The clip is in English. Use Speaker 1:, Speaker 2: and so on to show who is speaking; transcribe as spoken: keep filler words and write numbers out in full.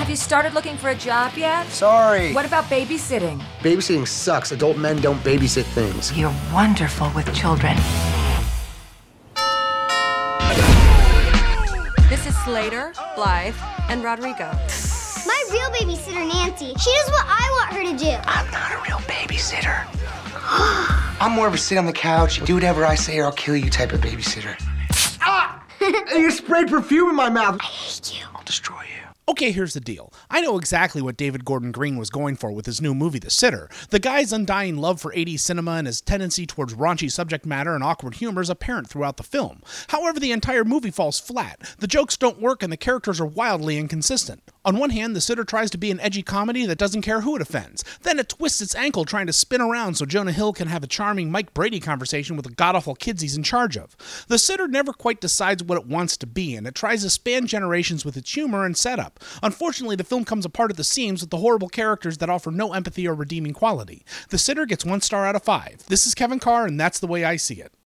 Speaker 1: Have you started looking for a job yet?
Speaker 2: Sorry.
Speaker 1: What about babysitting?
Speaker 2: Babysitting sucks. Adult men don't babysit things.
Speaker 1: You're wonderful with children. This is Slater, Blythe, and Rodrigo.
Speaker 3: My real babysitter, Nancy. She does what I want her to do.
Speaker 2: I'm not a real babysitter. I'm more of a sit on the couch, do whatever I say or I'll kill you type of babysitter. Ah! You sprayed perfume in my mouth.
Speaker 3: I hate you.
Speaker 2: I'll destroy you.
Speaker 4: Okay, here's the deal. I know exactly what David Gordon Green was going for with his new movie, The Sitter. The guy's undying love for eighties cinema and his tendency towards raunchy subject matter and awkward humor is apparent throughout the film. However, the entire movie falls flat. The jokes don't work and the characters are wildly inconsistent. On one hand, The Sitter tries to be an edgy comedy that doesn't care who it offends. Then it twists its ankle trying to spin around so Jonah Hill can have a charming Mike Brady conversation with the god-awful kids he's in charge of. The Sitter never quite decides what it wants to be, and it tries to span generations with its humor and setup. Unfortunately, the film comes apart at the seams with the horrible characters that offer no empathy or redeeming quality. The Sitter gets one star out of five. This is Kevin Carr, and that's the way I see it.